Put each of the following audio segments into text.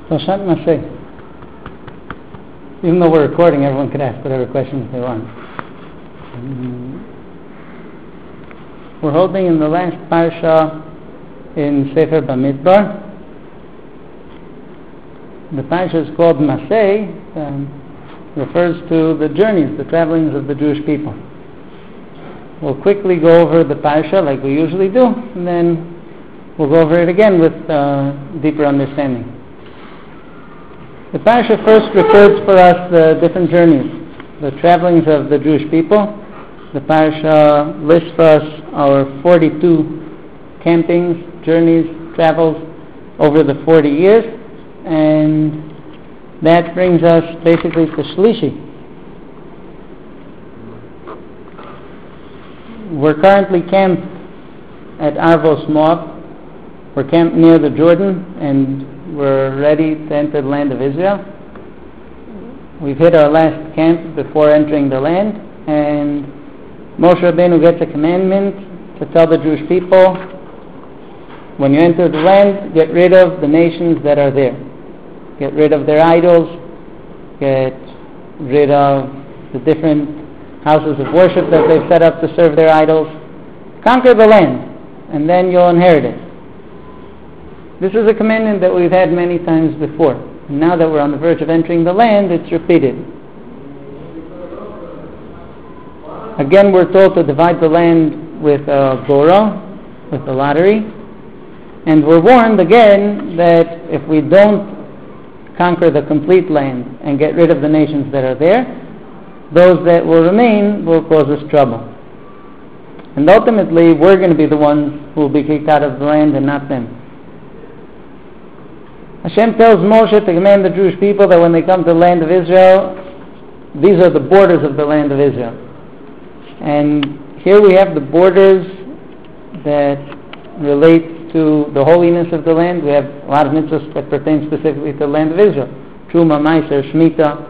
Parashat Maseh. Even though we're recording, everyone could ask whatever questions they want. We're holding in the last parsha in Sefer Bamidbar. The parsha is called Maseh, refers to the journeys, the travelings of the Jewish people. We'll quickly go over the parsha like we usually do, and then we'll go over it again with deeper understanding. The parsha first records for us the different journeys, the travelings of the Jewish people. The parsha lists for us our 42 campings, journeys, travels over the 40 years, and that brings us basically to Shlishi. We're currently camped at Arvos Moab. We're camped near the Jordan, and we're ready to enter the land of Israel. We've hit our last camp before entering the land, and Moshe Rabbeinu gets a commandment to tell the Jewish people, when you enter the land, get rid of the nations that are there. Get rid of their idols, get rid of the different houses of worship that they've set up to serve their idols. Conquer the land, and then you'll inherit it. This is a commandment that we've had many times before. And now that we're on the verge of entering the land, it's repeated. Again, we're told to divide the land with a gora, with the lottery. And we're warned again that if we don't conquer the complete land and get rid of the nations that are there, those that will remain will cause us trouble. And ultimately, we're going to be the ones who will be kicked out of the land and not them. Hashem tells Moshe to command the Jewish people that when they come to the land of Israel, these are the borders of the land of Israel. And here we have the borders that relate to the holiness of the land. We have a lot of mitzvahs that pertain specifically to the land of Israel. Truma, Meiser, Shemitah.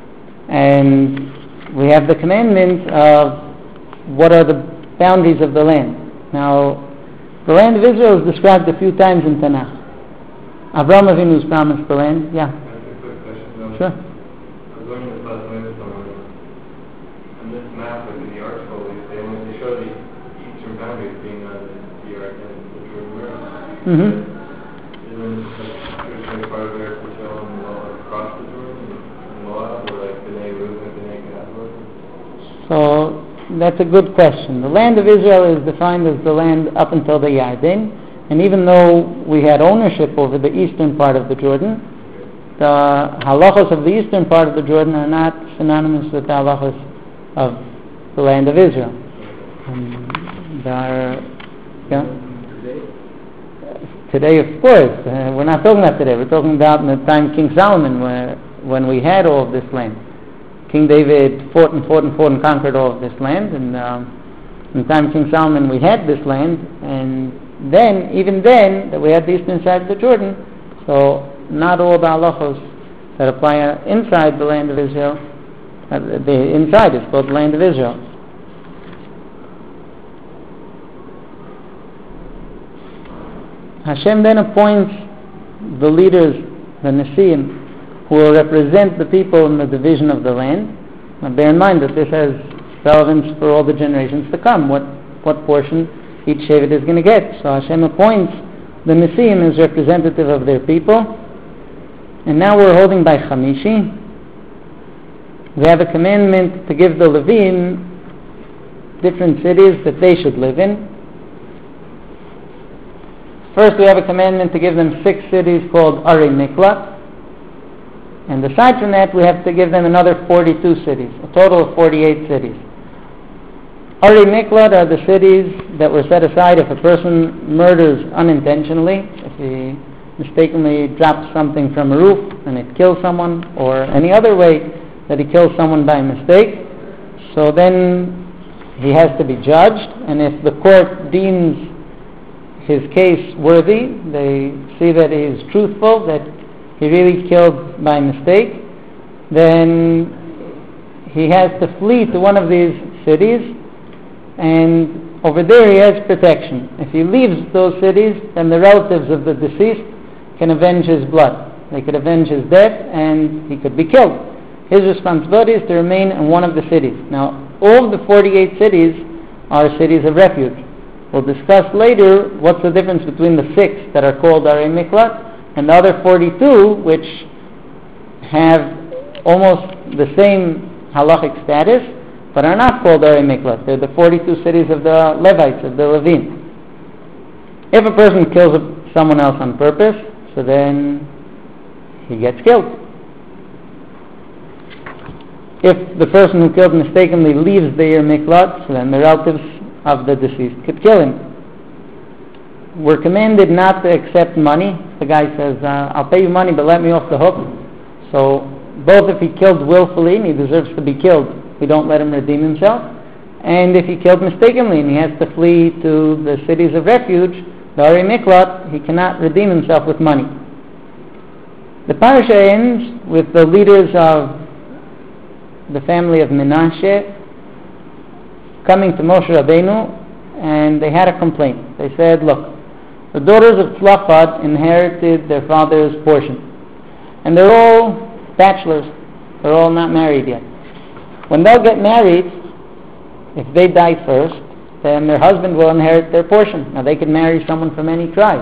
And we have the commandments of what are the boundaries of the land. Now, the land of Israel is described a few times in Tanakh. Avraham Avinu was promised the land. Yeah. That's a quick question. Sure. I was going to the land somewhere. On this map within the article, they show the eastern boundaries being on the Ark and the Jordan River. Isn't this part of their Israel and across the Jordan and Moab, or like B'nai Reuben and B'nai Gad? So that's a good question. The land of Israel is defined as the land up until the Yarden. And even though we had ownership over the eastern part of the Jordan, the halachos of the eastern part of the Jordan are not synonymous with the halachos of the land of Israel. Today, of course, we're not talking about today. We're talking about in the time of King Solomon, when we had all of this land. King David fought and conquered all of this land, and in the time of King Solomon we had this land, and then, even then, that we had the eastern side of the Jordan, so not all the halachos that apply inside the land of Israel, the inside is called the land of Israel. Hashem then appoints the leaders, the Nesiim, who will represent the people in the division of the land. Now bear in mind that this has relevance for all the generations to come, what portion each Shevet is going to get. So Hashem appoints the Nesiim as representative of their people. And now we're holding by Chamishi. We have a commandment to give the Levim different cities that they should live in. First we have a commandment to give them 6 cities called Arei Miklat. And aside from that we have to give them another 42 cities, a total of 48 cities. Arei Miklat are the cities that were set aside if a person murders unintentionally, if he mistakenly drops something from a roof and it kills someone, or any other way that he kills someone by mistake. So then he has to be judged, and if the court deems his case worthy, they see that he is truthful, that he really killed by mistake, then he has to flee to one of these cities, and over there he has protection. If he leaves those cities, then the relatives of the deceased can avenge his blood. They could avenge his death, and he could be killed. His responsibility is to remain in one of the cities. Now, all of the 48 cities are cities of refuge. We'll discuss later what's the difference between the 6 that are called Arei Miklat and the other 42, which have almost the same halachic status, but are not called Arei Miklat. They're the 42 cities of the Levites, of the Levim. If a person kills someone else on purpose, so then he gets killed. If the person who killed mistakenly leaves the Arei Miklat, so then the relatives of the deceased could kill him. We're commanded not to accept money. The guy says, I'll pay you money, but let me off the hook. So both if he killed willfully and he deserves to be killed, we don't let him redeem himself. And if he killed mistakenly and he has to flee to the cities of refuge, the Arei Miklat, he cannot redeem himself with money. The parasha ends with the leaders of the family of Menashe coming to Moshe Rabbeinu, and they had a complaint. They said, look, the daughters of Tzlafchad inherited their father's portion, and they're all bachelors. They're all not married yet. When they'll get married, if they die first, then their husband will inherit their portion. Now, they can marry someone from any tribe.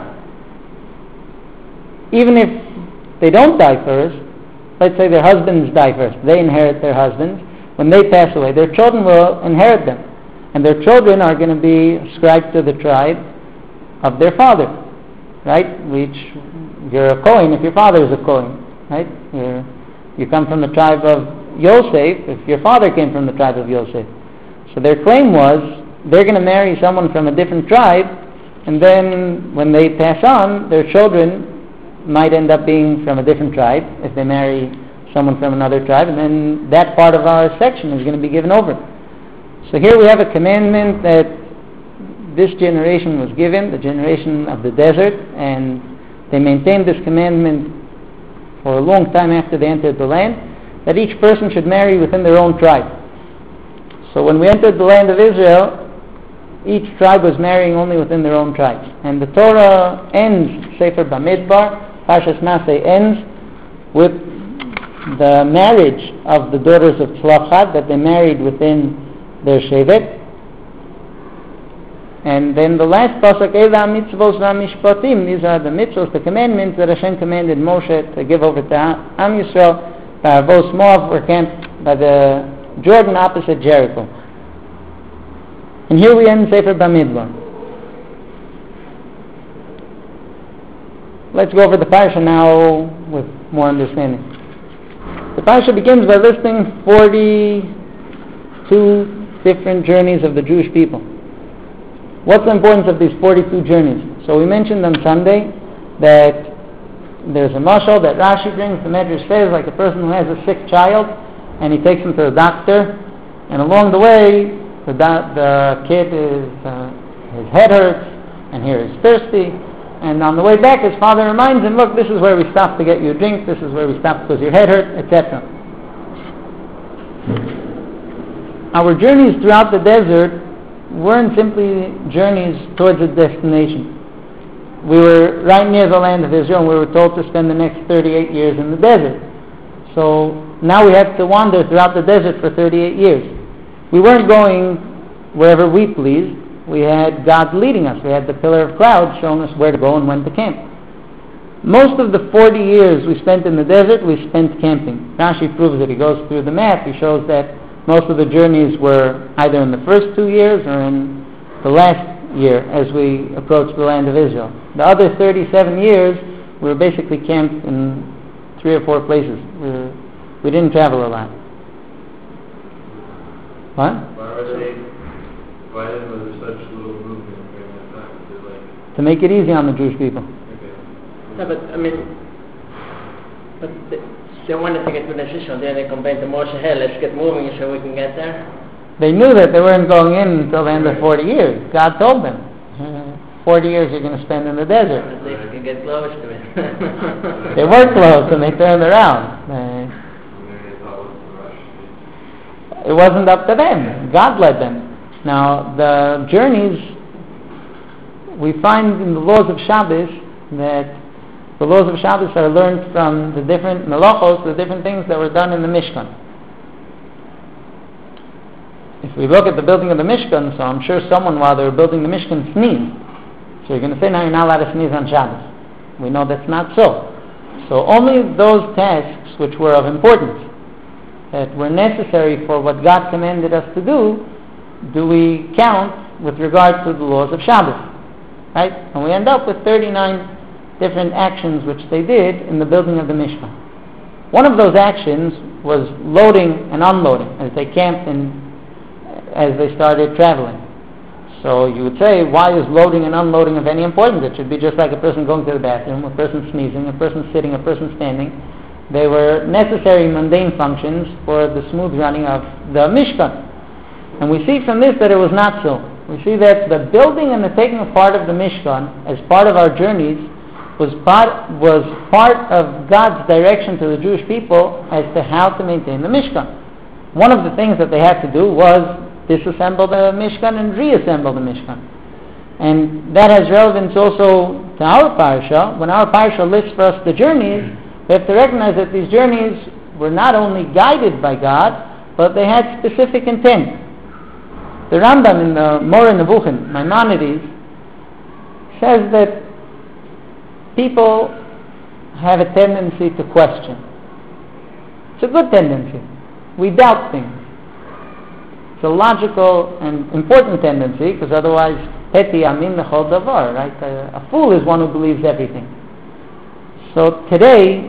Even if they don't die first, let's say their husbands die first, they inherit their husbands. When they pass away, their children will inherit them. And their children are going to be ascribed to the tribe of their father, right? Which, you're a Kohen if your father is a Kohen, right? You come from the tribe of Yosef if your father came from the tribe of Yosef. So their claim was, they're going to marry someone from a different tribe, and then when they pass on, their children might end up being from a different tribe if they marry someone from another tribe, and then that part of our section is going to be given over. So here we have a commandment that this generation was given, the generation of the desert, and they maintained this commandment for a long time after they entered the land, that each person should marry within their own tribe. So when we entered the land of Israel, each tribe was marrying only within their own tribes. And the Torah ends, Sefer Bamidbar, Parshas Masei ends with the marriage of the daughters of Tzlafchad that they married within their Shevet. And then the last pasuk, Ela mitzvos v'mishpatim, these are the mitzvos, the commandments that Hashem commanded Moshe to give over to Am Yisrael. Parvos Moav were camped by the Jordan opposite Jericho. And here we end Sefer Bamidbar. Let's go over the parasha now with more understanding. The parasha begins by listing 42 different journeys of the Jewish people. What's the importance of these 42 journeys? So we mentioned on Sunday that there's a mashal that Rashi brings, the Medrash says, like a person who has a sick child, and he takes him to the doctor, and along the way, the kid his head hurts, and here he's thirsty, and on the way back, his father reminds him, look, this is where we stopped to get you a drink, this is where we stopped because your head hurt, etc. Our journeys throughout the desert weren't simply journeys towards a destination. We were right near the land of Israel, and we were told to spend the next 38 years in the desert. So now we have to wander throughout the desert for 38 years. We weren't going wherever we pleased. We had God leading us. We had the pillar of cloud showing us where to go and when to camp. Most of the 40 years we spent in the desert, we spent camping. Rashi proves it. He goes through the math. He shows that most of the journeys were either in the first 2 years or in the last year as we approached the land of Israel. The other 37 years, we were basically camped in 3 or 4 places. We didn't travel a lot. What? Why was there such little movement during that time? To make it easy on the Jewish people. Okay. No, but I mean, they wanted to get to the decision. Then they complained to Moshe, hey, let's get moving so we can get there. They knew that they weren't going in until the end of 40 years. God told them, 40 years you're going to spend in the desert. At least we can get close to it. They were close and they turned around. It wasn't up to them. God led them. Now, the journeys, we find in the laws of Shabbos that The laws of Shabbos are learned from the different melachos, the different things that were done in the Mishkan. If we look at the building of the Mishkan, so I'm sure someone while they were building the Mishkan sneezed. So you're going to say now you're not allowed to sneeze on Shabbos. We know that's not so. So only those tasks which were of importance, that were necessary for what God commanded us to do we count with regard to the laws of Shabbos. Right? And we end up with 39 different actions which they did in the building of the Mishkan. One of those actions was loading and unloading as they camped and as they started traveling. So you would say, why is loading and unloading of any importance? It should be just like a person going to the bathroom, a person sneezing, a person sitting, a person standing. They were necessary mundane functions for the smooth running of the Mishkan. And we see from this that it was not so. We see that the building and the taking apart of the Mishkan as part of our journeys was part of God's direction to the Jewish people as to how to maintain the Mishkan. One of the things that they had to do was disassemble the Mishkan and reassemble the Mishkan. And that has relevance also to our parsha. When our parsha lists for us the journeys, we have to recognize that these journeys were not only guided by God, but they had specific intent. The Rambam in the Moreh Nevuchim, Maimonides, says that people have a tendency to question. It's a good tendency. We doubt things. It's a logical and important tendency, because otherwise, Peti Amin Lechol Davar, right? A fool is one who believes everything. So today,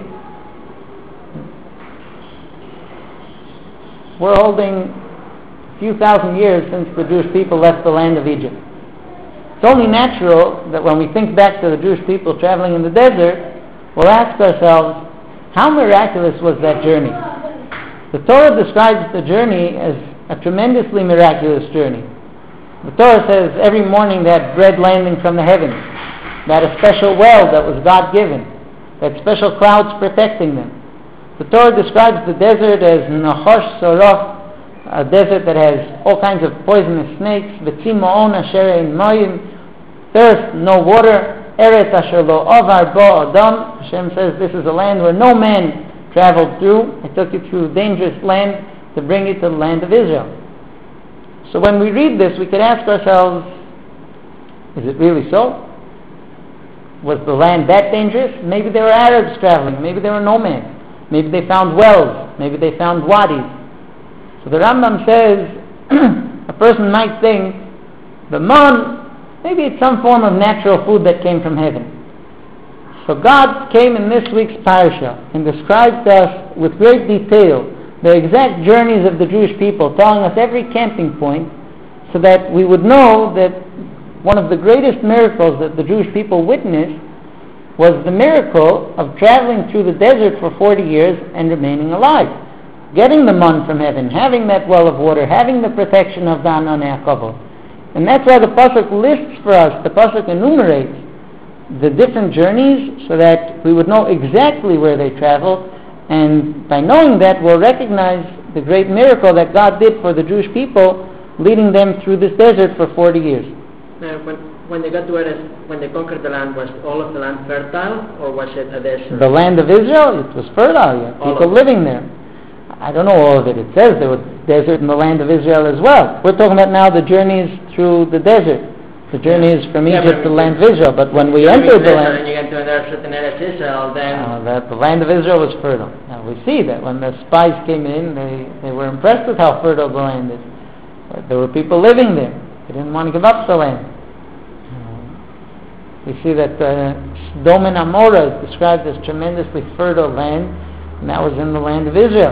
we're holding a few thousand years since the Jewish people left the land of Egypt. It's only natural that when we think back to the Jewish people traveling in the desert, we'll ask ourselves, how miraculous was that journey? The Torah describes the journey as a tremendously miraculous journey. The Torah says every morning they had bread landing from the heavens. They had a special well that was God-given. They had special clouds protecting them. The Torah describes the desert as Nachosh Sorof, a desert that has all kinds of poisonous snakes, V'tzimo'on asher ein mayim, thirst, no water, Eretz asher lo ovar bo adam. Hashem says this is a land where no man traveled through. I took you through dangerous land to bring you to the land of Israel. So when we read this, we could ask ourselves, is it really so? Was the land that dangerous? Maybe there were Arabs traveling. Maybe there were nomads. Maybe they found wells. Maybe they found wadis. So the Rambam says, a person might think, the man, maybe it's some form of natural food that came from heaven. So God came in this week's parsha and described to us with great detail the exact journeys of the Jewish people, telling us every camping point, so that we would know that one of the greatest miracles that the Jewish people witnessed was the miracle of traveling through the desert for 40 years and remaining alive. Getting the man from heaven, having that well of water, having the protection of the Anan HaKavod. And that's why the Pasuk lists for us, the Pasuk enumerates the different journeys so that we would know exactly where they traveled, and by knowing that we'll recognize the great miracle that God did for the Jewish people, leading them through this desert for 40 years. Now, when they got to Eretz, when they conquered the land, was all of the land fertile, or was it a desert? The land of Israel, it was fertile, yeah. People living there. I don't know all of it. It says there was desert in the land of Israel as well. We're talking about now the journeys through the desert. The journeys from Egypt to the land of Israel. But when we entered the land... And you get to Eretz Israel, then... the land of Israel was fertile. Now we see that when the spies came in, they were impressed with how fertile the land is. But there were people living there. They didn't want to give up the land. We see that Sodom and Amorah is described as tremendously fertile land, and that was in the land of Israel.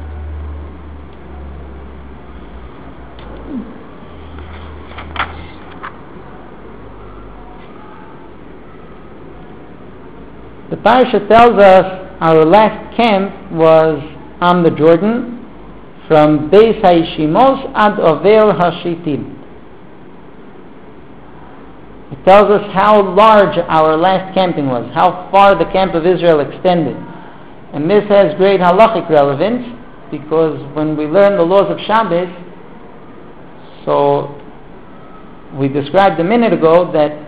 The parasha tells us our last camp was on the Jordan, from Beis HaYishimos ad Ovel HaShitim. It tells us how large our last camping was, how far the camp of Israel extended. And this has great halachic relevance, because when we learn the laws of Shabbos, so we described a minute ago that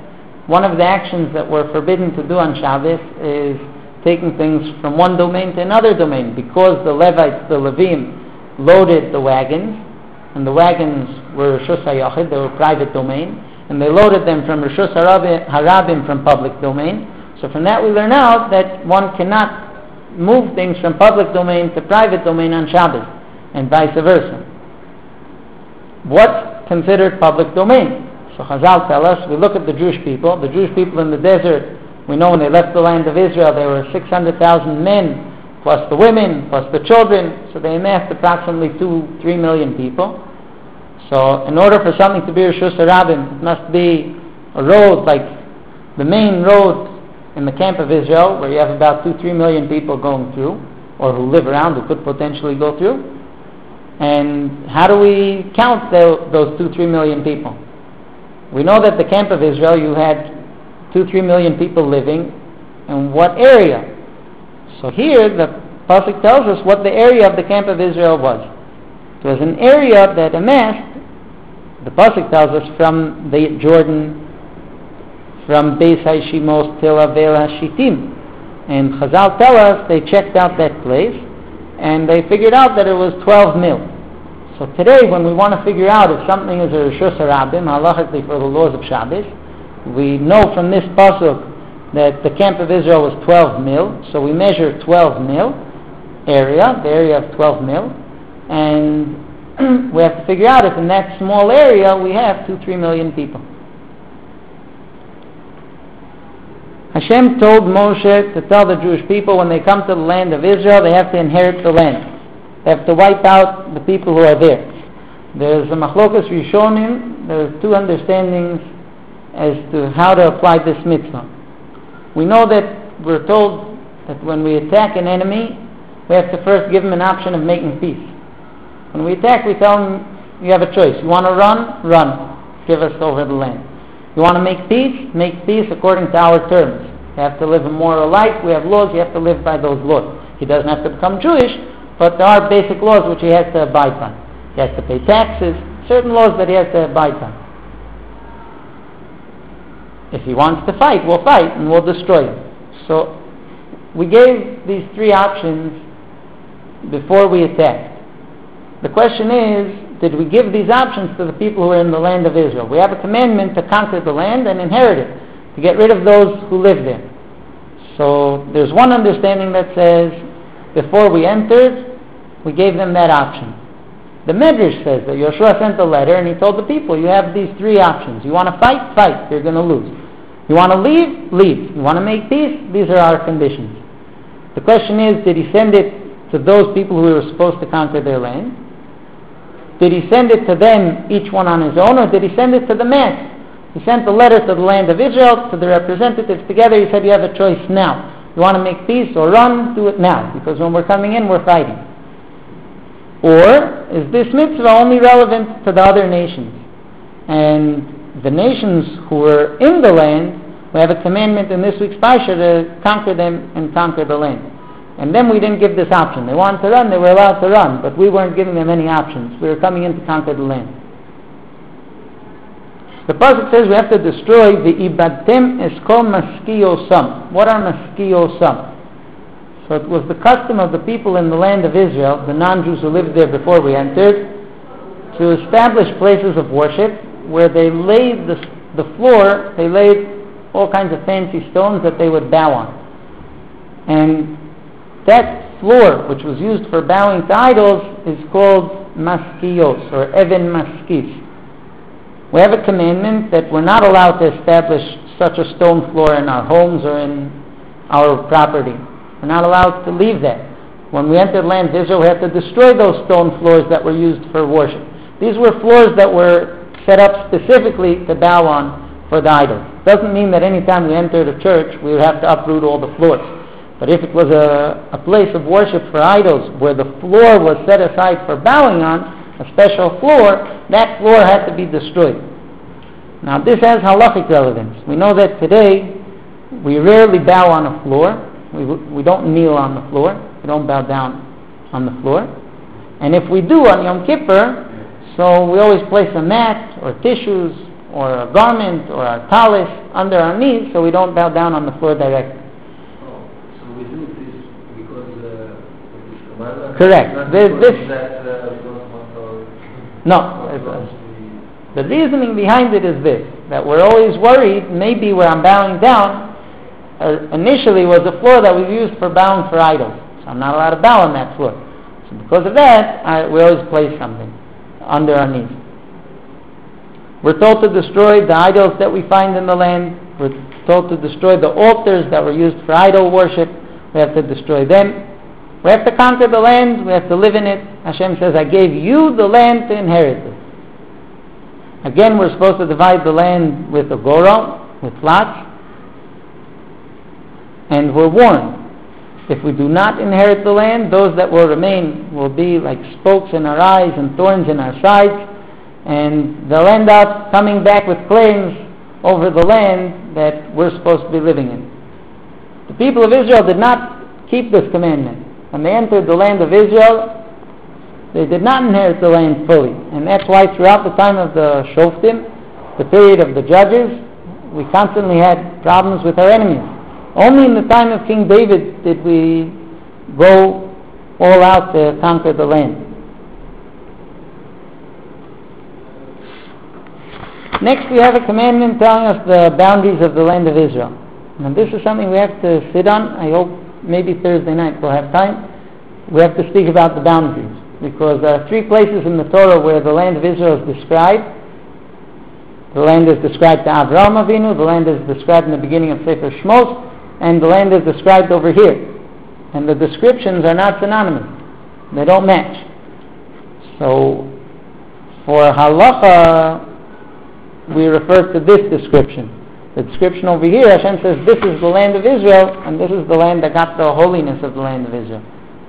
one of the actions that we're forbidden to do on Shabbos is taking things from one domain to another domain, because the Levites, the Levim, loaded the wagons, and the wagons were Rishus HaYachid, they were private domain, and they loaded them from Rishus Harabim, from public domain. So from that we learn out that one cannot move things from public domain to private domain on Shabbos, and vice versa. What's considered public domain? So Chazal tell us, we look at the Jewish people in the desert. We know when they left the land of Israel, there were 600,000 men, plus the women, plus the children, so they amassed approximately 2-3 million people. So in order for something to be Rishus Harabim, it must be a road like the main road in the camp of Israel, where you have about 2-3 million people going through, or who live around, who could potentially go through. And how do we count those 2-3 million people? We know that the camp of Israel, you had 2-3 million people living in what area? So here the Pasuk tells us what the area of the camp of Israel was. It was an area that amassed, the Pasuk tells us, from the Jordan, from Beis HaShimos till Avel HaShitim. And Chazal tell us they checked out that place and they figured out that it was 12 mil. So today when we want to figure out if something is a Rishus Harabim, halachically for the laws of Shabbos, we know from this Pasuk that the camp of Israel was 12 mil, so we measure 12 mil area, the area of 12 mil, and we have to figure out if in that small area we have 2-3 million people. Hashem told Moshe to tell the Jewish people when they come to the land of Israel, they have to inherit the land. They have to wipe out the people who are there. There's a Machlokas Rishonim, there's two understandings as to how to apply this mitzvah. We know that we're told that when we attack an enemy, we have to first give him an option of making peace. When we attack, we tell him, you have a choice. You want to run? Run. Give us over the land. You want to make peace? Make peace according to our terms. You have to live a moral life. We have laws. You have to live by those laws. He doesn't have to become Jewish, but there are basic laws which he has to abide by. He has to pay taxes, certain laws that he has to abide by. If he wants to fight, we'll fight and we'll destroy him. So we gave these three options before we attacked. The question is, did we give these options to the people who are in the land of Israel? We have a commandment to conquer the land and inherit it, to get rid of those who live there. So there's one understanding that says, before we entered, we gave them that option. The Medrash says that Yoshua sent a letter and he told the people, you have these three options. You want to fight? Fight. You're going to lose. You want to leave? Leave. You want to make peace? These are our conditions. The question is, did he send it to those people who were supposed to conquer their land? Did he send it to them, each one on his own, or did he send it to the mass? He sent the letter to the land of Israel, to the representatives together. He said, you have a choice now. You want to make peace or run? Do it now, because when we're coming in, we're fighting. Or is this mitzvah only relevant to the other nations? And the nations who were in the land, we have a commandment in this week's Parsha to conquer them and conquer the land. And then we didn't give this option. They wanted to run, they were allowed to run, but we weren't giving them any options. We were coming in to conquer the land. The Pasuk says we have to destroy the Ibadtem Eskol Maskiyosam. What are Maskiyosam? So it was the custom of the people in the land of Israel, the non-Jews who lived there before we entered, to establish places of worship where they laid the floor, they laid all kinds of fancy stones that they would bow on. And that floor, which was used for bowing to idols, is called maskiyos, or even maskis. We have a commandment that we're not allowed to establish such a stone floor in our homes or in our property. We're not allowed to leave that. When we entered the land of Israel, we had to destroy those stone floors that were used for worship. These were floors that were set up specifically to bow on for the idols. Doesn't mean that any time we entered a church, we would have to uproot all the floors. But if it was a place of worship for idols where the floor was set aside for bowing on, a special floor, that floor had to be destroyed. Now this has halachic relevance. We know that today we rarely bow on a floor. We don't kneel on the floor. We don't bow down on the floor. And if we do on Yom Kippur, so we always place a mat or tissues or a garment or a talis under our knees so we don't bow down on the floor directly. Oh, so we do this because of this commandment? Correct. Not This- because that we don't want our... No. The reasoning behind it is this, that we're always worried maybe where I'm bowing down initially was a floor that was used for bowing for idols. So I'm not allowed to bow on that floor. So because of that, we always place something under our knees. We're told to destroy the idols that we find in the land. We're told to destroy the altars that were used for idol worship. We have to destroy them. We have to conquer the land. We have to live in it. Hashem says, I gave you the land to inherit it. Again, we're supposed to divide the land with a goro, with lots. And we're warned, if we do not inherit the land, those that will remain will be like spokes in our eyes and thorns in our sides, and they'll end up coming back with claims over the land that we're supposed to be living in. The people of Israel did not keep this commandment. When they entered the land of Israel, they did not inherit the land fully. And that's why throughout the time of the Shoftim, the period of the judges, we constantly had problems with our enemies. Only in the time of King David did we go all out to conquer the land. Next, we have a commandment telling us the boundaries of the land of Israel. Now, this is something we have to sit on. I hope maybe Thursday night we'll have time. We have to speak about the boundaries, because there are 3 places in the Torah where the land of Israel is described. The land is described to Avraham Avinu, the land is described in the beginning of Sefer Shmos, and the land is described over here. And the descriptions are not synonymous. They don't match. So, for halacha, we refer to this description. The description over here, Hashem says, this is the land of Israel, and this is the land that got the holiness of the land of Israel.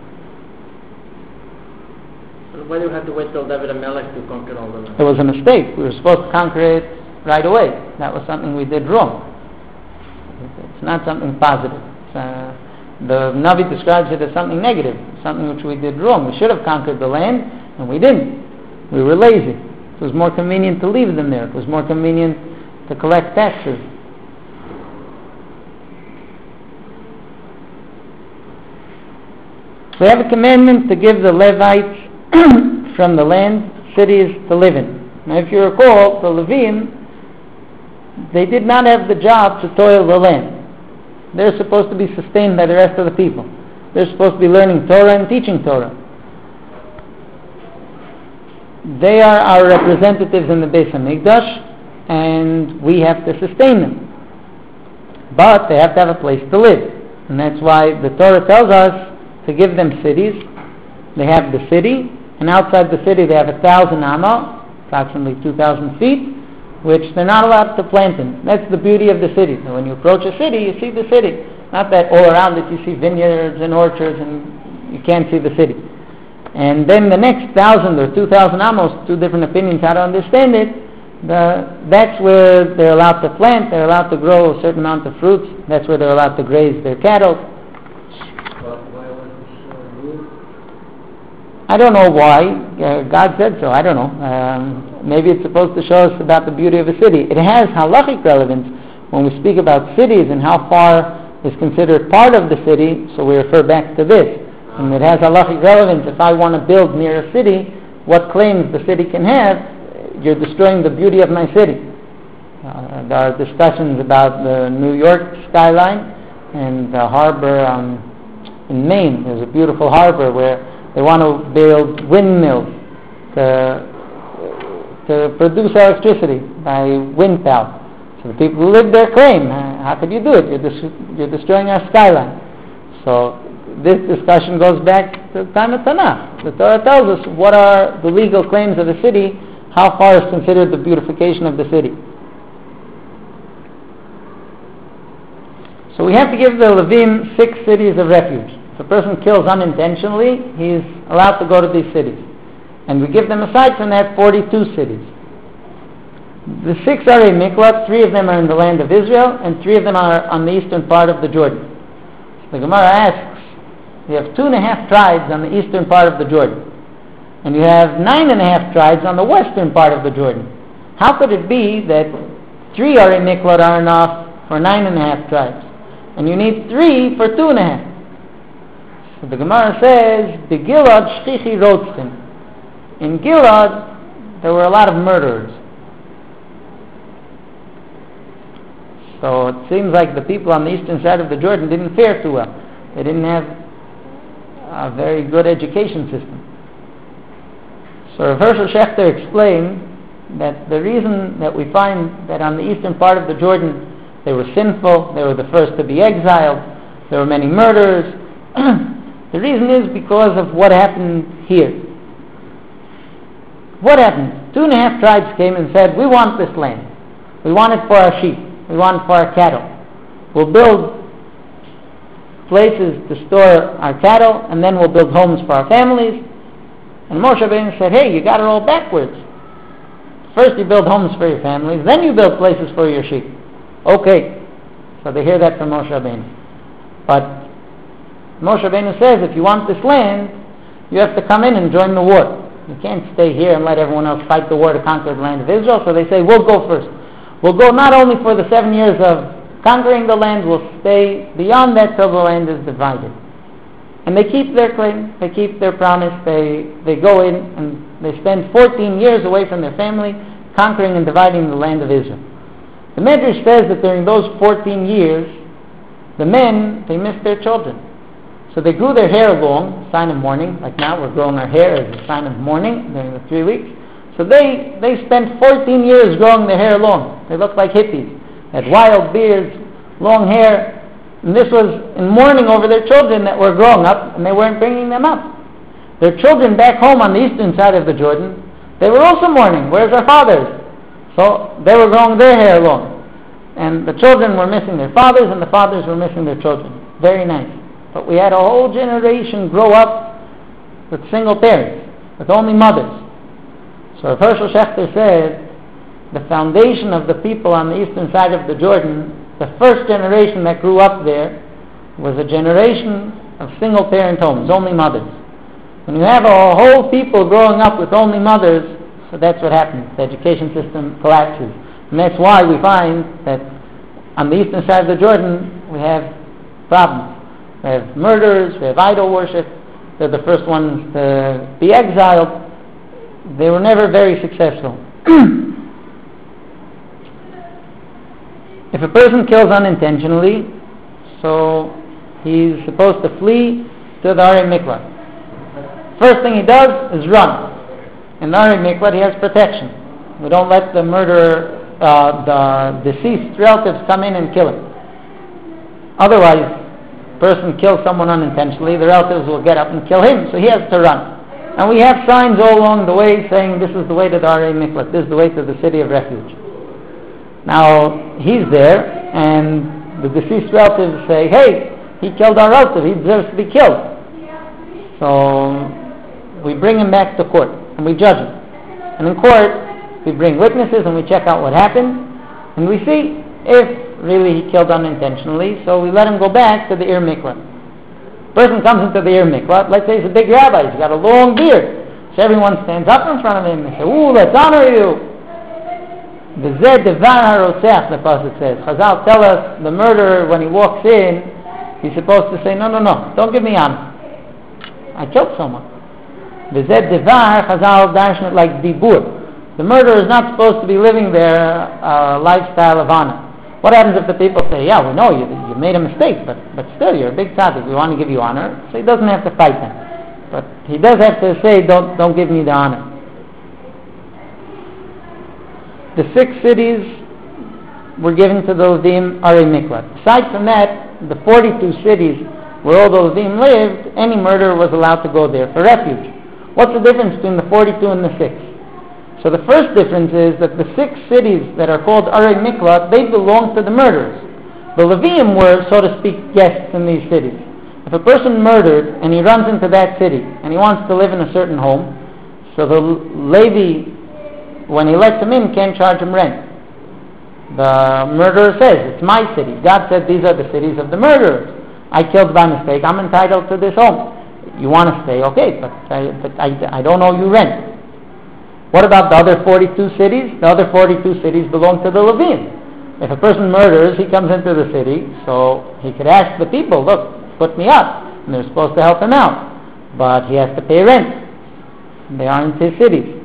Why do you have to wait till David HaMelech to conquer all the land? It was a mistake. We were supposed to conquer it right away. That was something we did wrong. It's not something positive. The Navi describes it as something negative, something which we did wrong. We should have conquered the land, and we didn't. We were lazy. It was more convenient to leave them there. It was more convenient to collect taxes. We have a commandment to give the Levites from the land cities to live in. Now, if you recall, the Levim, they did not have the job to toil the land. They're supposed to be sustained by the rest of the people. They're supposed to be learning Torah and teaching Torah. They are our representatives in the Beis HaMikdash, and we have to sustain them. But they have to have a place to live. And that's why the Torah tells us to give them cities. They have the city, and outside the city they have 1,000 amma, approximately 2,000 feet, which they're not allowed to plant in. That's the beauty of the city. So when you approach a city, you see the city. Not that all around it you see vineyards and orchards and you can't see the city. And then the next 1,000 or 2,000 amos, 2 different opinions how to understand it, that's where they're allowed to plant, they're allowed to grow a certain amount of fruits, that's where they're allowed to graze their cattle. Why was this rule? I don't know why. God said so. I don't know. Maybe it's supposed to show us about the beauty of a city. It has halachic relevance when we speak about cities and how far is considered part of the city, so we refer back to this. And it has halachic relevance. If I want to build near a city, what claims the city can have, you're destroying the beauty of my city. There are discussions about the New York skyline and the harbor in Maine. There's a beautiful harbor where they want to build windmills to produce electricity by wind power. So the people who live there claim, how could you do it? You're destroying our skyline. So this discussion goes back to the time of Tanakh. The Torah tells us what are the legal claims of a city, how far is considered the beautification of the city. So we have to give the Levim 6 cities of refuge. If a person kills unintentionally, he is allowed to go to these cities. And we give them, aside from that, 42 cities. The 6 are a miklat, 3 of them are in the land of Israel, and 3 of them are on the eastern part of the Jordan. The Gemara asks, you have 2.5 tribes on the eastern part of the Jordan, and you have 9.5 tribes on the western part of the Jordan. how could it be that 3 Arei Miklat are enough for 9.5 tribes, and you need 3 for 2.5? So the Gemara says, the Gilad Shchichi Rotzim. In Gilad, there were a lot of murderers. So it seems like the people on the eastern side of the Jordan didn't fare too well. They didn't have a very good education system. So Rav Hershel Schachter explained that the reason that we find that on the eastern part of the Jordan they were sinful, they were the first to be exiled, there were many murders, the reason is because of what happened here. What happened? 2.5 tribes came and said, we want this land. We want it for our sheep. We want it for our cattle. We'll build places to store our cattle, and then we'll build homes for our families. And Moshe Rabbeinu said, hey, you got it all backwards. First you build homes for your families, then you build places for your sheep. Okay. So they hear that from Moshe Rabbeinu. But Moshe Rabbeinu says, if you want this land, you have to come in and join the war. You can't stay here and let everyone else fight the war to conquer the land of Israel. So they say, we'll go first. We'll go not only for the 7 years of conquering the land, we'll stay beyond that till the land is divided. And they keep their claim, they keep their promise, they go in and they spend 14 years away from their family, conquering and dividing the land of Israel. The Medrash says that during those 14 years, the men, they missed their children. So they grew their hair long, sign of mourning, like now we're growing our hair as a sign of mourning during the 3 weeks. So they spent 14 years growing their hair long. They looked like hippies. They had wild beards, long hair, and this was in mourning over their children that were growing up, and they weren't bringing them up. Their children back home on the eastern side of the Jordan, they were also mourning. Where's our fathers? So they were growing their hair long. And the children were missing their fathers, and the fathers were missing their children. Very nice. But we had a whole generation grow up with single parents, with only mothers. So Rav Hershel Schachter said, the foundation of the people on the eastern side of the Jordan, the first generation that grew up there, was a generation of single-parent homes, only mothers. When you have a whole people growing up with only mothers, so that's what happens. The education system collapses. And that's why we find that on the eastern side of the Jordan, we have problems. We have murders, we have idol worship. They're the first ones to be exiled. They were never very successful. If a person kills unintentionally, so he's supposed to flee to the Arei Miklat. First thing he does is run. In the Arei Miklat, he has protection. We don't let the murderer, the deceased relatives come in and kill him. Otherwise, person kills someone unintentionally, the relatives will get up and kill him, so he has to run. And we have signs all along the way saying this is the way to the Arei Miklat, this is the way to the city of refuge. Now, he's there, and the deceased relatives say, hey, he killed our relative, he deserves to be killed. So, we bring him back to court, and we judge him. And in court, we bring witnesses, and we check out what happened, and we see if really he killed unintentionally, so we let him go back to the Ir Miklat. Person comes into the Ir Miklat, let's say he's a big rabbi, he's got a long beard. So everyone stands up in front of him and says, ooh, let's honor you. V'zeh devar harotzeach, the pasuk says. Chazal tell us the murderer, when he walks in, he's supposed to say, no, don't give me honor. I killed someone. V'zeh devar, Chazal darshan it like dibur. The murderer is not supposed to be living their lifestyle of honor. What happens if the people say, yeah, we know you made a mistake, but still you're a big tzaddik, we want to give you honor. So he doesn't have to fight them. But he does have to say, don't give me the honor. The 6 cities were given to the Levim Arei Miklat. Aside from that, the 42 cities where all the Levim lived, any murderer was allowed to go there for refuge. What's the difference between the 42 and the 6? So the first difference is that the 6 cities that are called Arei Miklat, they belong to the murderers. The Levim were, so to speak, guests in these cities. If a person murdered and he runs into that city and he wants to live in a certain home, so the Levi, when he lets him in, can't charge him rent. The murderer says, it's my city. God said these are the cities of the murderers. I killed by mistake. I'm entitled to this home. You want to stay? Okay, but I don't owe you rent. What about the other 42 cities? The other 42 cities belong to the Levim. If a person murders, he comes into the city, so he could ask the people, look, put me up. And they're supposed to help him out. But he has to pay rent. They aren't his cities.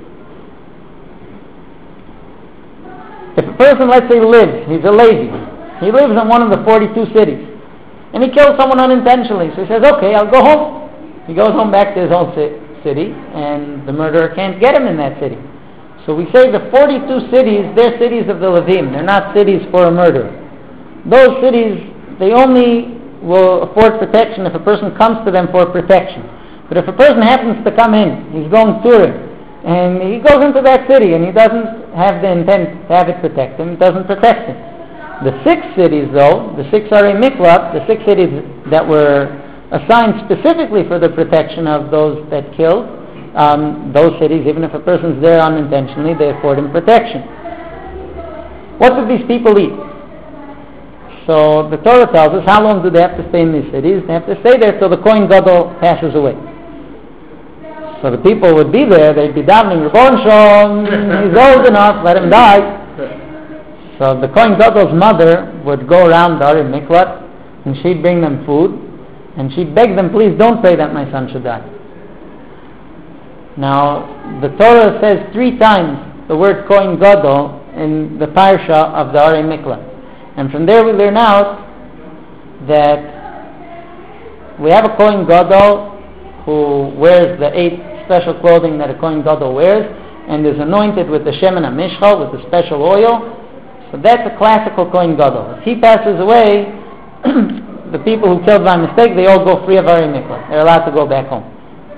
If a person, let's say, he's a Levi. He lives in one of the 42 cities. And he kills someone unintentionally. So he says, okay, I'll go home. He goes home back to his own city, and the murderer can't get him in that city. So we say the 42 cities, they're cities of the Levim. They're not cities for a murderer. Those cities, they only will afford protection if a person comes to them for protection. But if a person happens to come in, he's going touring, and he goes into that city and he doesn't have the intent to have it protect him, it doesn't protect him. The 6 cities, though, the 6 Arei Miklat, the 6 cities that were assigned specifically for the protection of those that killed, those cities, even if a person's there unintentionally, they afford him protection. What do these people eat? So the Torah tells us how long do they have to stay in these cities? They have to stay there till the Kohen Gadol passes away. So the people would be there, they'd be davening, Rebbeinu Shalom, he's old enough, let him die. So the Kohen Gadol's mother would go around the Arei Miklat, and she'd bring them food, and she'd beg them, please don't pray that my son should die. Now, the Torah says 3 times the word Kohen Gadol in the parsha of the Arei Miklat. And from there we learn out that we have a Kohen Gadol who wears the 8 special clothing that a Kohen Gadol wears and is anointed with the Shemen HaMishcha, with the special oil. So that's a classical Kohen Gadol. If he passes away, the people who killed by mistake, they all go free of Arei Miklat. They're allowed to go back home.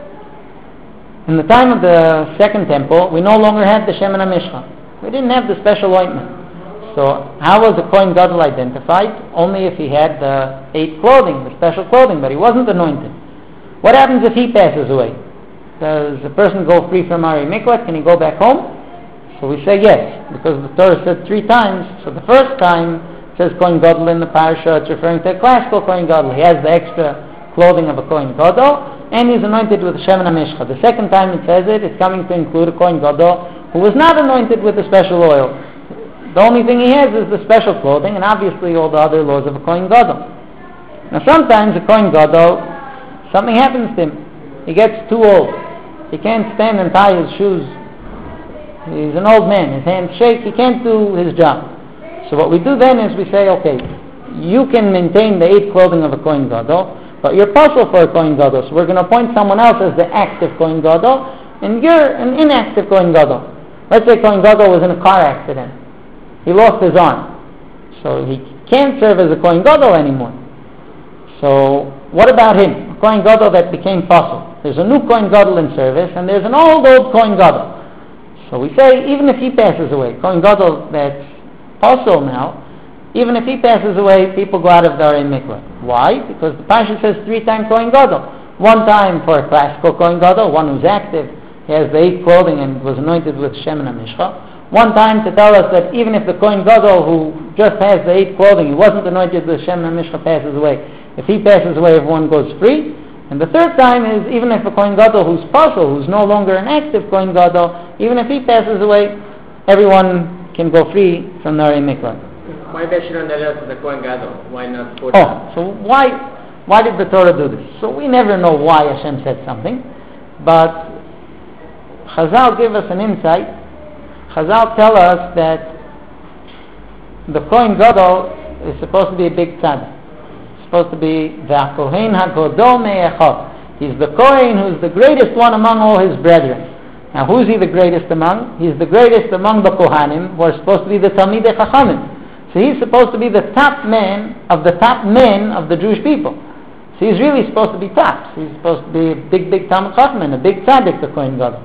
In the time of the Second Temple, we no longer had the Shemen HaMishcha. We didn't have the special ointment. So how was the Kohen Gadol identified? Only if he had the 8 clothing, the special clothing, but he wasn't anointed. What happens if he passes away? Does the person go free from Arei Miklat? Can he go back home? So we say yes, because the Torah said 3 times. So the first time it says Kohen Gadol in the parasha, it's referring to a classical Kohen Gadol. He has the extra clothing of a Kohen Gadol, and he's anointed with the Shemen HaMishcha. The second time it says it, it's coming to include a Kohen Gadol who was not anointed with the special oil. The only thing he has is the special clothing, and obviously all the other laws of a Kohen Gadol. Now sometimes a Kohen Gadol, something happens to him. He gets too old. He can't stand and tie his shoes. He's an old man. His hands shake. He can't do his job. So what we do then is we say, okay, you can maintain the 8 clothing of a Kohen Gadol, but you're partial for a Kohen Gadol, so we're going to appoint someone else as the active Kohen Gadol, and you're an inactive Kohen Gadol. Let's say Kohen Gadol was in a car accident. He lost his arm. So he can't serve as a Kohen Gadol anymore. So what about him? A Kohen Gadol that became fossil. There's a new Kohen Gadol in service, and there's an old Kohen Gadol. So we say, even if he passes away, Kohen Gadol that's fossil now, even if he passes away, people go out of the Arei Miklat. Why? Because the Pasha says 3 times Kohen Gadol. 1 time for a classical Kohen Gadol, one who's active, he has the 8 clothing and was anointed with Shemen HaMishcha. 1 time to tell us that even if the Kohen Gadol who just has the 8 clothing, he wasn't anointed with Shemen HaMishcha, passes away. If he passes away, everyone goes free. And the 3rd time is even if a Kohen Gadol who's partial, who's no longer an active Kohen Gadol, even if he passes away, everyone can go free from the Arei Miklat. Why they shouldn't allow the Kohen Gadol? Why not 4 times? So why did the Torah do this? So we never know why Hashem said something, but Chazal give us an insight. Chazal tell us that the Kohen Gadol is supposed to be a big tzaddik. It's supposed to be the Kohen HaGadol Me'echad. He's the Kohen who's the greatest one among all his brethren. Now who's he the greatest among? He's the greatest among the Kohanim, who are supposed to be the Talmidei Chachamim. So he's supposed to be the top man of the top men of the Jewish people. So he's really supposed to be top. So he's supposed to be a big Talmid Chacham, a big tzaddik, the Kohen Gadol.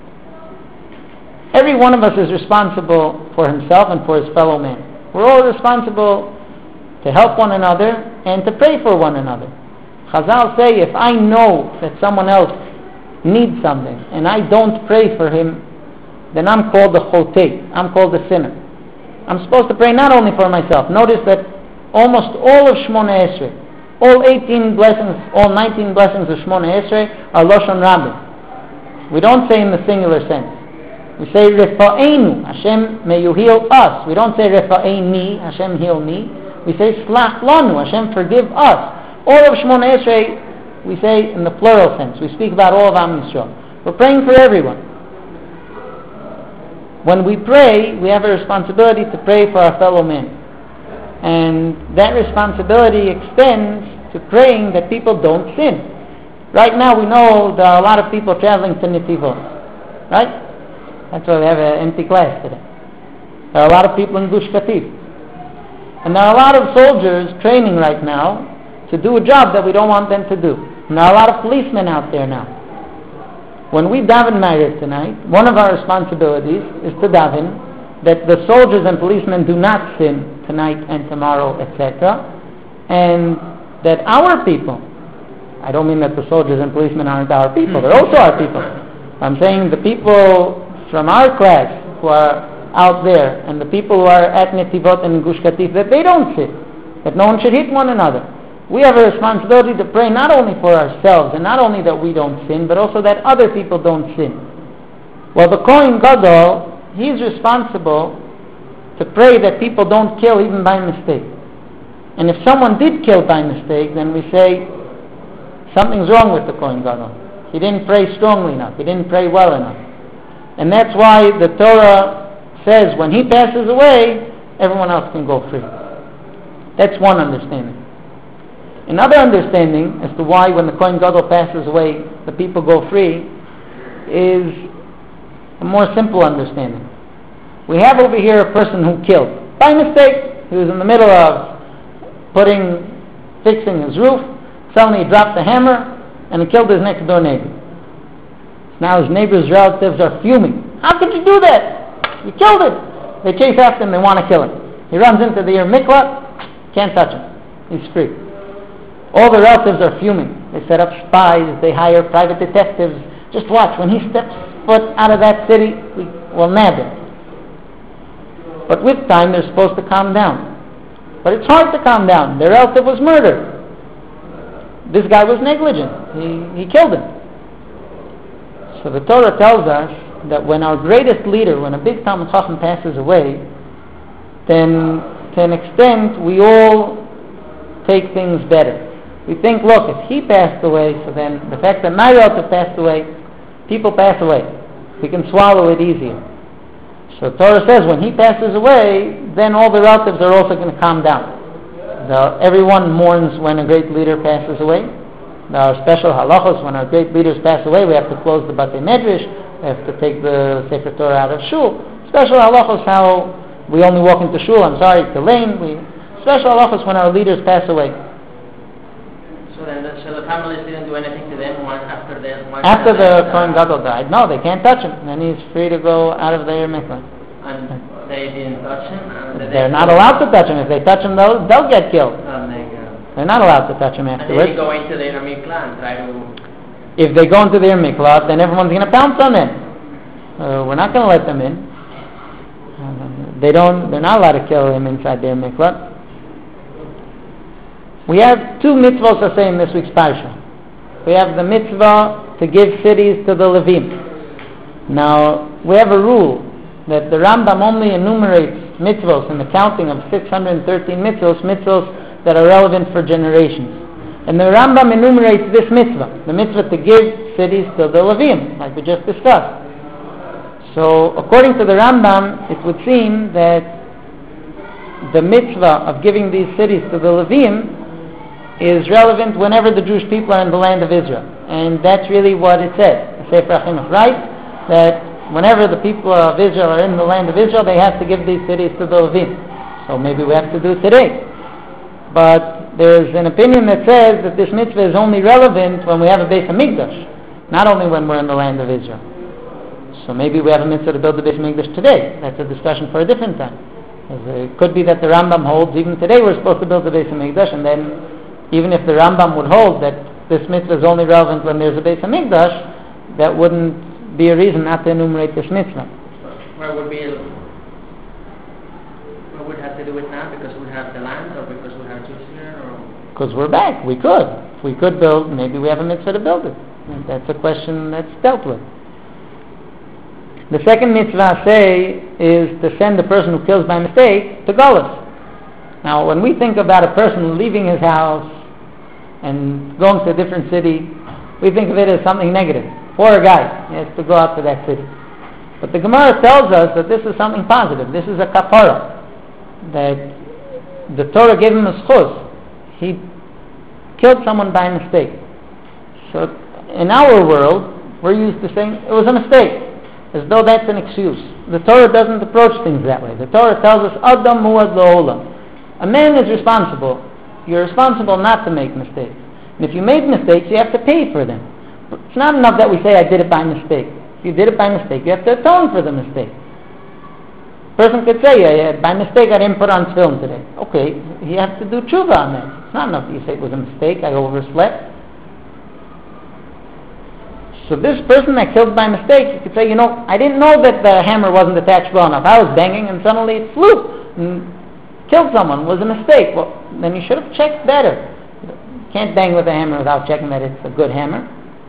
Every one of us is responsible for himself and for his fellow man. We're all responsible to help one another and to pray for one another. Chazal say, if I know that someone else needs something and I don't pray for him, then I'm called the chotei. I'm called the sinner. I'm supposed to pray not only for myself. Notice that almost all of Shmona Esrei, all 18 blessings, all 19 blessings of Shmona Esrei are Lashon Rabim. We don't say in the singular sense. We say Refa'enu, Hashem, may you heal us. We don't say Refa'eni, Hashem, heal me. We say Slach Lanu, Hashem, forgive us. All of Shemona Esrei, we say in the plural sense. We speak about all of Am Yisrael. We're praying for everyone. When we pray, we have a responsibility to pray for our fellow men. And that responsibility extends to praying that people don't sin. Right now we know there are a lot of people traveling to Netivot. Right? That's why we have an empty class today. There are a lot of people in Gush Katif. And there are a lot of soldiers training right now to do a job that we don't want them to do. And there are a lot of policemen out there now. When we daven Ma'ariv tonight, one of our responsibilities is to daven that the soldiers and policemen do not sin tonight and tomorrow, etc. And that our people, I don't mean that the soldiers and policemen aren't our people, they're also our people. I'm saying the people from our class who are out there and the people who are at Netivot and Gush Katif, that they don't sin, that no one should hit one another. We have a responsibility to pray not only for ourselves and not only that we don't sin, but also that other people don't sin. Well, the Kohen Gadol, he's responsible to pray that people don't kill even by mistake. And if someone did kill by mistake, then we say something's wrong with the Kohen Gadol. He didn't pray strongly enough. He didn't pray well enough. And that's why the Torah says when he passes away, everyone else can go free. That's one understanding. Another understanding as to why when the Kohen Gadol passes away, the people go free, is a more simple understanding. We have over here a person who killed. By mistake, he was in the middle of fixing his roof, suddenly he dropped the hammer, and he killed his next door neighbor. Now his neighbor's relatives are fuming. How could you do that? You killed him. They chase after him, they want to kill him. He runs into the Ir Miklat, can't touch him. He's free. All the relatives are fuming. They set up spies, they hire private detectives. Just watch, when he steps foot out of that city, we'll nab him. But with time, they're supposed to calm down. But it's hard to calm down. Their relative was murdered. This guy was negligent. He killed him. So the Torah tells us that when our greatest leader, when a big Talmid Chacham passes away, then to an extent we all take things better. We think, look, if he passed away, so then the fact that my relative passed away, people pass away. We can swallow it easier. So Torah says when he passes away, then all the relatives are also going to calm down. Everyone mourns when a great leader passes away. There are special halachos when our great leaders pass away. We have to close the Batei Medrash. We have to take the Sefer Torah out of shul. Special halachos how we only walk into shul. To lane. Special halachos when our leaders pass away. So the families didn't do anything to them after the Kohen Gadol died. No, they can't touch him. Then he's free to go out of the Ir Miklat. And they didn't touch him? They're not allowed to touch him. If they touch him, they'll get killed. Oh, they're not allowed to touch him afterwards. And they go into the Ir Miklat and try to... If they go into the Ir Miklat, then everyone's going to pounce on them. We're not going to let them in. They're not allowed to kill him inside the Ir Miklat. We have two mitzvahs to say in this week's parsha. We have the mitzvah to give cities to the Levim. Now, we have a rule that the Rambam only enumerates mitzvahs in the counting of 613 mitzvahs that are relevant for generations. And the Rambam enumerates this mitzvah, the mitzvah to give cities to the Levim, like we just discussed. So, according to the Rambam, it would seem that the mitzvah of giving these cities to the Levim is relevant whenever the Jewish people are in the land of Israel. And that's really what it says. The Sefer HaChinuch writes that whenever the people of Israel are in the land of Israel, they have to give these cities to the Levim. So maybe we have to do it today. But there's an opinion that says that this mitzvah is only relevant when we have a Beis HaMikdash, not only when we're in the land of Israel. So maybe we have a mitzvah to build the Beis HaMikdash today. That's a discussion for a different time. It could be that the Rambam holds even today we're supposed to build the Beis HaMikdash, and then even if the Rambam would hold that this mitzvah is only relevant when there's a Beis HaMikdash, that wouldn't be a reason not to enumerate this mitzvah. What would have to do with now? Because we have the land, or because we have Jews here, or? Because we're back. We could. If we could build, maybe we have a mitzvah to build it. That's a question that's dealt with. The second mitzvah say is to send the person who kills by mistake to Golus. Now, when we think about a person leaving his house and going to a different city, we think of it as something negative. Poor guy, he has to go out to that city. But the Gemara tells us that this is something positive. This is a kapara. That the Torah gave him a schus. He killed someone by mistake. So in our world, we're used to saying it was a mistake, as though that's an excuse. The Torah doesn't approach things that way. The Torah tells us, Adam muad la'olam. A man is responsible. You're responsible not to make mistakes. And if you made mistakes, you have to pay for them. It's not enough that we say, I did it by mistake. If you did it by mistake, you have to atone for the mistake. A person could say, by mistake I didn't put on film today. Okay, you have to do tshuva on that. It's not enough that you say it was a mistake, I overslept. So this person that killed by mistake, you could say, I didn't know that the hammer wasn't attached well enough. I was banging and suddenly it flew and killed someone. It was a mistake. Well, then you should have checked better. You can't bang with a hammer without checking that it's a good hammer.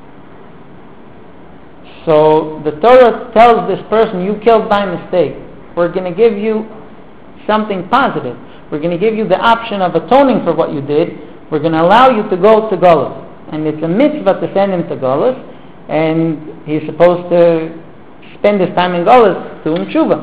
So the Torah tells this person, you killed by mistake. We're going to give you something positive. We're going to give you the option of atoning for what you did. We're going to allow you to go to Golus. And it's a mitzvah to send him to Golus. And he's supposed to spend his time in Golus doing tshuva.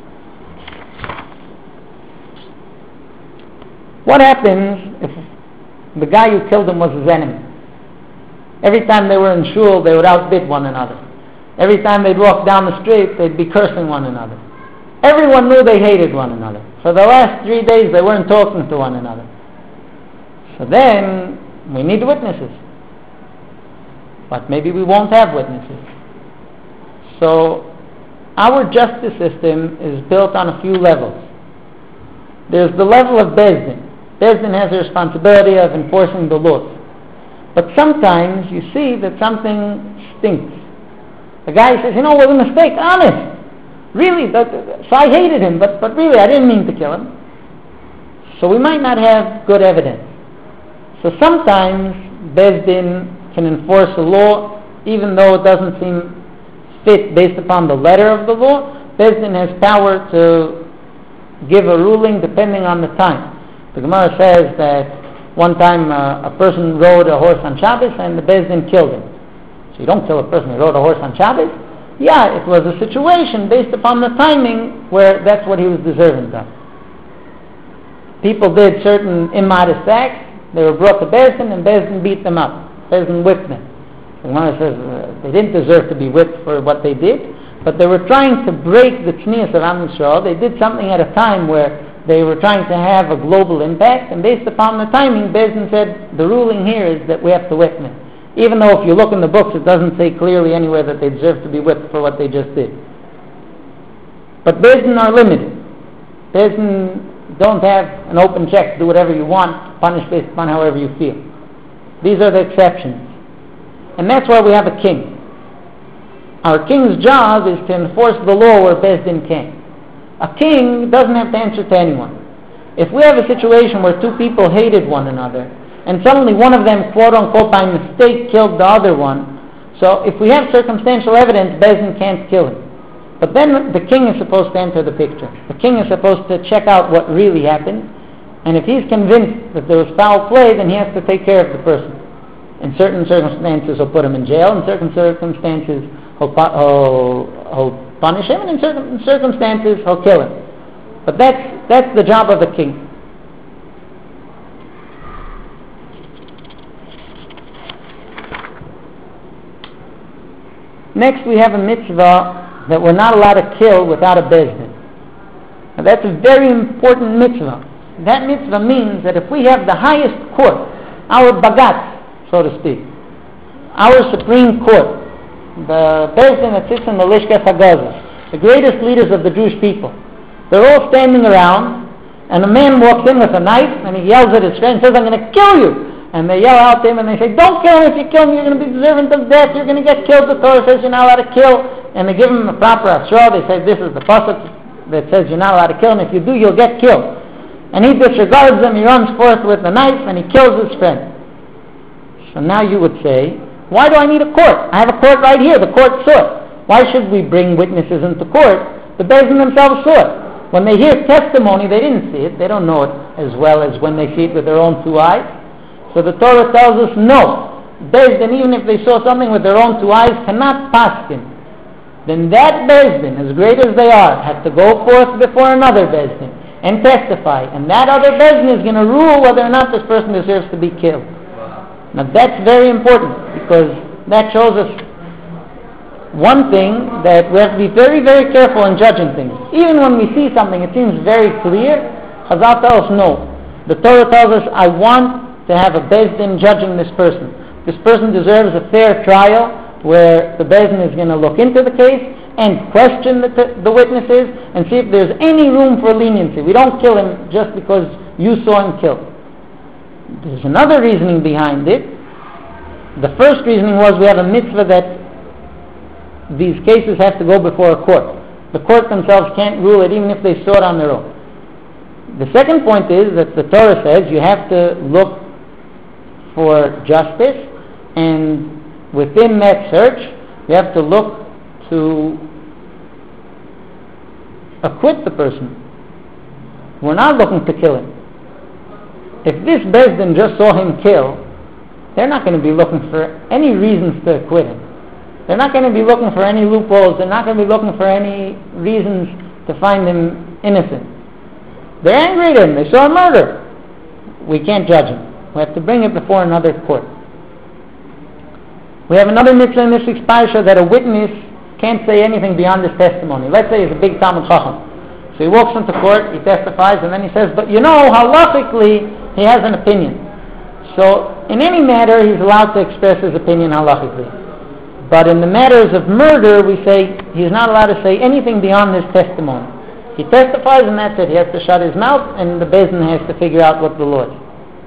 What happens if the guy who killed him was his enemy? Every time they were in shul, they would outbid one another. Every time they'd walk down the street, they'd be cursing one another. Everyone knew they hated one another. For the last 3 days, they weren't talking to one another. So then, we need witnesses. But maybe we won't have witnesses. So, our justice system is built on a few levels. There's the level of Beis Din. Beis Din has the responsibility of enforcing the laws. But sometimes you see that something stinks. The guy says, it was a mistake, honest. Really, so I hated him, but really I didn't mean to kill him. So we might not have good evidence. So sometimes Beis Din can enforce a law even though it doesn't seem fit based upon the letter of the law. Beis Din has power to give a ruling depending on the time. The Gemara says that one time a person rode a horse on Shabbos and the Beis Din killed him. So you don't kill a person who rode a horse on Shabbos. Yeah, it was a situation based upon the timing where that's what he was deserving of. People did certain immodest acts. They were brought to Beis Din and Beis Din beat them up. Beis Din whipped them. The Gemara says they didn't deserve to be whipped for what they did, but they were trying to break the tznius of Am Yisrael. They did something at a time where they were trying to have a global impact, and based upon the timing, Beis Din said the ruling here is that we have to whip them. Even though if you look in the books, it doesn't say clearly anywhere that they deserve to be whipped for what they just did. But Beis Din are limited. Beis Din don't have an open check, do whatever you want, punish based upon however you feel. These are the exceptions. And that's why we have a king. Our king's job is to enforce the law where Beis Din can't. A king doesn't have to answer to anyone. If we have a situation where two people hated one another, and suddenly one of them, quote-unquote, by mistake killed the other one, so if we have circumstantial evidence, Beis Din can't kill him. But then the king is supposed to enter the picture. The king is supposed to check out what really happened, and if he's convinced that there was foul play, then he has to take care of the person. In certain circumstances, he'll put him in jail. In certain circumstances, he'll punish him, and in certain circumstances, he'll kill him. But that's the job of the king. Next, we have a mitzvah that we're not allowed to kill without a Beis Din. Now, that's a very important mitzvah. That mitzvah means that if we have the highest court, our bagatz, so to speak, our Supreme Court, the Beis Din that sits in the Lishkas HaGazah, the greatest leaders of the Jewish people, they're all standing around, and a man walks in with a knife, and he yells at his friend and says, I'm going to kill you. And they yell out to him and they say, don't kill him. If you kill him, you're going to be deserving of death. You're going to get killed. The Torah says you're not allowed to kill. And they give him a proper asra. They say, this is the pasuk that says you're not allowed to kill him. If you do, you'll get killed. And he disregards them. He runs forth with the knife and he kills his friend. So now you would say, why do I need a court? I have a court right here. The court saw it. Why should we bring witnesses into court? The Beis Din themselves saw it. When they hear testimony, they didn't see it. They don't know it as well as when they see it with their own two eyes. So the Torah tells us, no. Beis Din, even if they saw something with their own two eyes, cannot paskin. Then that Beis Din, as great as they are, have to go forth before another Beis Din and testify. And that other Beis Din is going to rule whether or not this person deserves to be killed. Now that's very important, because that shows us one thing, that we have to be very, very careful in judging things. Even when we see something, it seems very clear. Chazal tells us no. The Torah tells us, I want to have a Beis Din judging this person. This person deserves a fair trial where the Beis Din is going to look into the case and question the witnesses and see if there's any room for leniency. We don't kill him just because you saw him killed. There's another reasoning behind it. The first reasoning was we have a mitzvah that these cases have to go before a court. The court themselves can't rule it even if they saw it on their own. The second point is that the Torah says you have to look for justice, and within that search you have to look to acquit the person. We're not looking to kill him. If this Beis Din just saw him kill, they're not going to be looking for any reasons to acquit him. They're not going to be looking for any loopholes. They're not going to be looking for any reasons to find him innocent. They're angry at him. They saw a murder. We can't judge him. We have to bring it before another court. We have another mitzvah in this week's parasha that a witness can't say anything beyond his testimony. Let's say he's a big Talmud Chacham. So he walks into court, he testifies, and then he says, but you know, halachically, he has an opinion. So in any matter, he's allowed to express his opinion halachically. But in the matters of murder, we say he's not allowed to say anything beyond his testimony. He testifies and that's it. He has to shut his mouth, and the Beis Din has to figure out what the law is.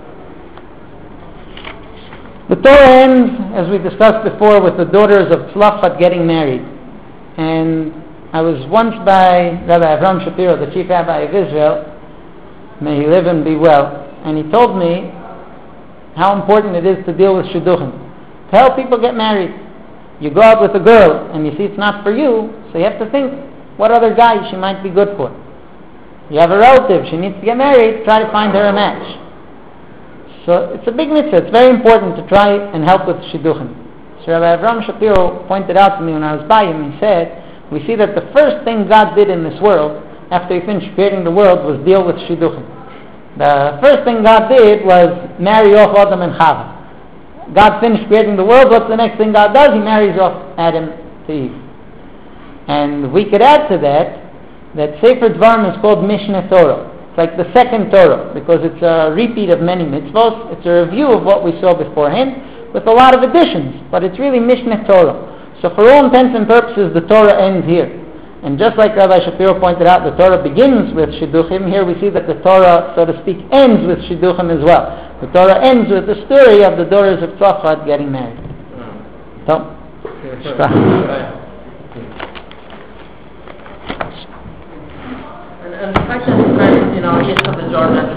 The Torah ends, as we discussed before, with the daughters of Tzlafchat getting married. And I was once by Rabbi Avram Shapiro, the chief rabbi of Israel, may he live and be well, and he told me how important it is to deal with shidduchim. To help people get married. You go out with a girl and you see it's not for you, so you have to think what other guy she might be good for. You have a relative, she needs to get married, try to find her a match. So it's a big mitzvah. It's very important to try and help with shidduchim. So Rabbi Avram Shapiro pointed out to me when I was by him, he said, we see that the first thing God did in this world, after he finished creating the world, was deal with shidduchim. The first thing God did was marry off Adam and Chava. God finished creating the world. What's the next thing God does? He marries off Adam to Eve. And we could add to that Sefer Dvarim is called Mishneh Torah. It's like the second Torah, because it's a repeat of many mitzvot. It's a review of what we saw beforehand with a lot of additions, but it's really Mishneh Torah. So for all intents and purposes, the Torah ends here. And just like Rabbi Shapiro pointed out, the Torah begins with shidduchim. Here we see that the Torah, so to speak, ends with shidduchim as well. The Torah ends with the story of the daughters of Tzlafchat getting married. So, and the fact that it's married, East of the Jordan,